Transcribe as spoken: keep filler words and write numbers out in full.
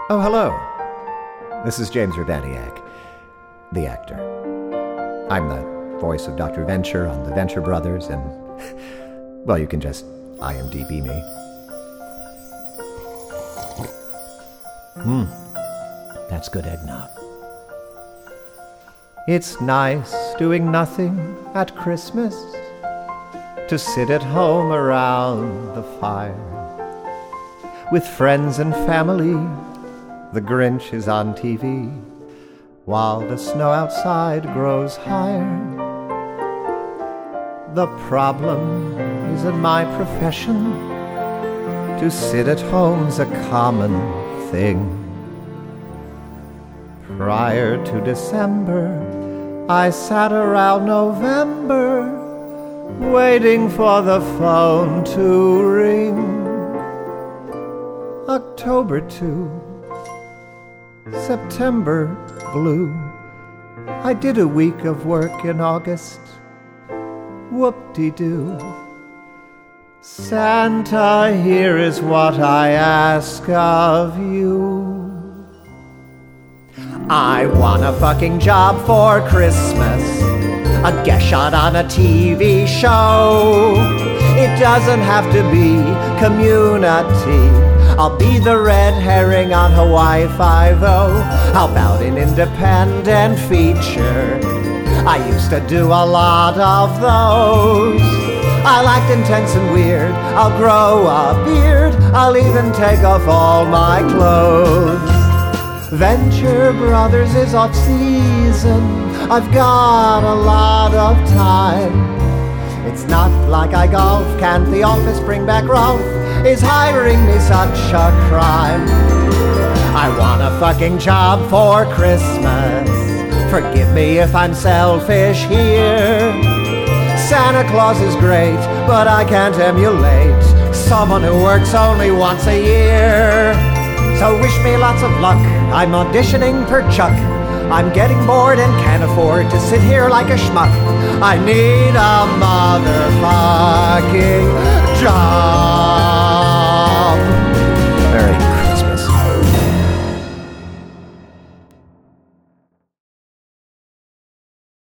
Oh, hello. This is James Urbaniak, the actor. I'm the voice of Doctor Venture on the Venture Brothers, and, well, you can just I M D B me. Hmm, that's good eggnog. It's nice doing nothing at Christmas, to sit at home around the fire with friends and family. The Grinch is on T V while the snow outside grows higher. The problem is in my profession, to sit at home's a common thing. Prior to December, I sat around November, waiting for the phone to ring. October two, September blue. I did a week of work in August. Whoop-de-doo. Santa, here is what I ask of you. I want a fucking job for Christmas, a guest shot on a T V show. It doesn't have to be Community. I'll be the red herring on Hawaii Five-O. How about an independent feature? I used to do a lot of those. I liked intense and weird. I'll grow a beard. I'll even take off all my clothes. Venture Brothers is off season. I've got a lot of time. It's not like I golf. Can't the office bring back Rolf? Is hiring me such a crime? I want a fucking job for Christmas. Forgive me if I'm selfish here. Santa Claus is great, but I can't emulate someone who works only once a year. So wish me lots of luck. I'm auditioning for Chuck. I'm getting bored and can't afford to sit here like a schmuck. I need a motherfucking